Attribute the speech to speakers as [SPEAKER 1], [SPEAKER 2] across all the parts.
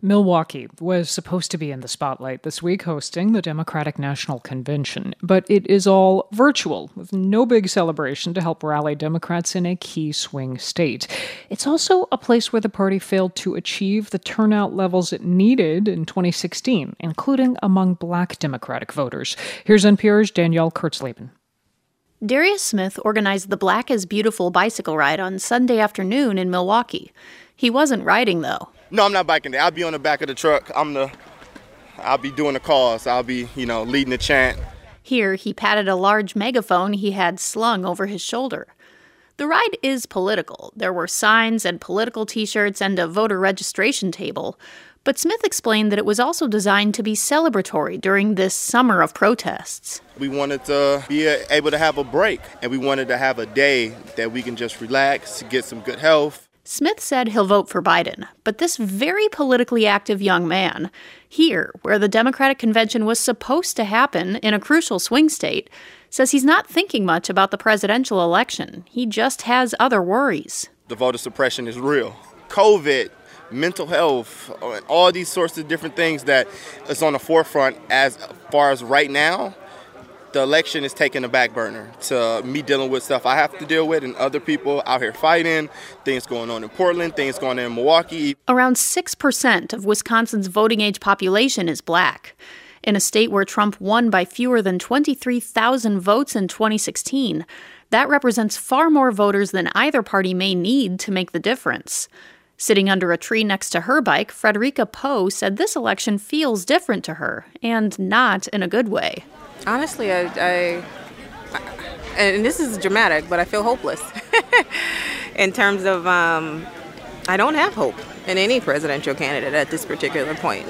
[SPEAKER 1] Milwaukee was supposed to be in the spotlight this week hosting the Democratic National Convention, but it is all virtual, with no big celebration to help rally Democrats in a key swing state. It's also a place where the party failed to achieve the turnout levels it needed in 2016, including among Black Democratic voters. Here's NPR's Danielle Kurtzleben.
[SPEAKER 2] Darius Smith organized the Black is Beautiful bicycle ride on Sunday afternoon in Milwaukee. He wasn't riding, though.
[SPEAKER 3] No, I'm not biking there. I'll be on the back of the truck. I'll be doing the calls. I'll be, leading the chant.
[SPEAKER 2] Here, he patted a large megaphone he had slung over his shoulder. The ride is political. There were signs and political T-shirts and a voter registration table. But Smith explained that it was also designed to be celebratory during this summer of protests.
[SPEAKER 3] We wanted to be able to have a break, and we wanted to have a day that we can just relax, get some good health.
[SPEAKER 2] Smith said he'll vote for Biden, but this very politically active young man, here, where the Democratic convention was supposed to happen in a crucial swing state, says he's not thinking much about the presidential election. He just has other worries.
[SPEAKER 3] The voter suppression is real. COVID, mental health, all these sorts of different things that is on the forefront as far as right now. The election is taking a back burner to me dealing with stuff I have to deal with and other people out here fighting, things going on in Portland, things going on in Milwaukee.
[SPEAKER 2] Around 6% of Wisconsin's voting age population is Black. In a state where Trump won by fewer than 23,000 votes in 2016, that represents far more voters than either party may need to make the difference. Sitting under a tree next to her bike, Frederica Poe said this election feels different to her, and not in a good way.
[SPEAKER 4] Honestly, I and this is dramatic, but I feel hopeless in terms of I don't have hope in any presidential candidate at this particular point,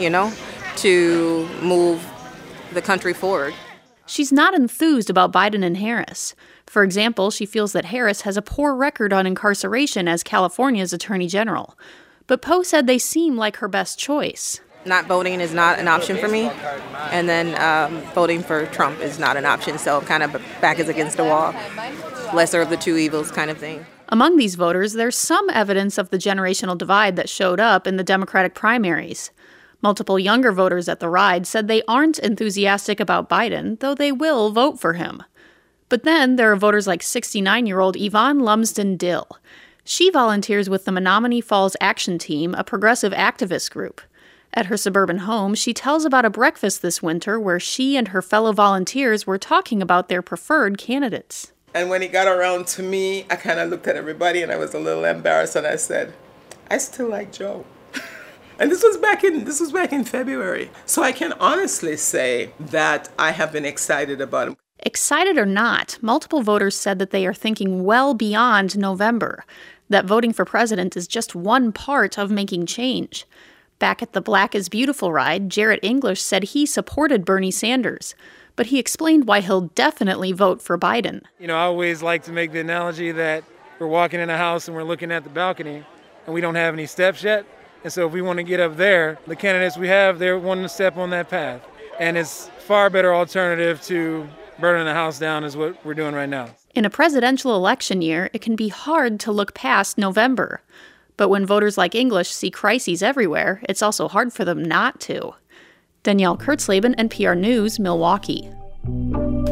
[SPEAKER 4] to move the country forward.
[SPEAKER 2] She's not enthused about Biden and Harris. For example, she feels that Harris has a poor record on incarceration as California's attorney general. But Poe said they seem like her best choice.
[SPEAKER 4] Not voting is not an option for me, and then voting for Trump is not an option, so kind of back is against the wall. Lesser of the two evils kind of thing.
[SPEAKER 2] Among these voters, there's some evidence of the generational divide that showed up in the Democratic primaries. Multiple younger voters at the ride said they aren't enthusiastic about Biden, though they will vote for him. But then there are voters like 69-year-old Yvonne Lumsden Dill. She volunteers with the Menominee Falls Action Team, a progressive activist group. At her suburban home, she tells about a breakfast this winter where she and her fellow volunteers were talking about their preferred candidates.
[SPEAKER 5] And when it got around to me, I kind of looked at everybody and I was a little embarrassed and I said, I still like Joe. And this was back in February. So I can honestly say that I have been excited about him.
[SPEAKER 2] Excited or not, multiple voters said that they are thinking well beyond November, that voting for president is just one part of making change. Back at the Black is Beautiful ride, Jarrett English said he supported Bernie Sanders, but he explained why he'll definitely vote for Biden.
[SPEAKER 6] I always like to make the analogy that we're walking in a house and we're looking at the balcony and we don't have any steps yet. And so if we want to get up there, the candidates we have, they're wanting to step on that path. And it's far better alternative to burning the house down is what we're doing right now.
[SPEAKER 2] In a presidential election year, it can be hard to look past November. But when voters like English see crises everywhere, it's also hard for them not to. Danielle Kurtzleben, NPR News, Milwaukee.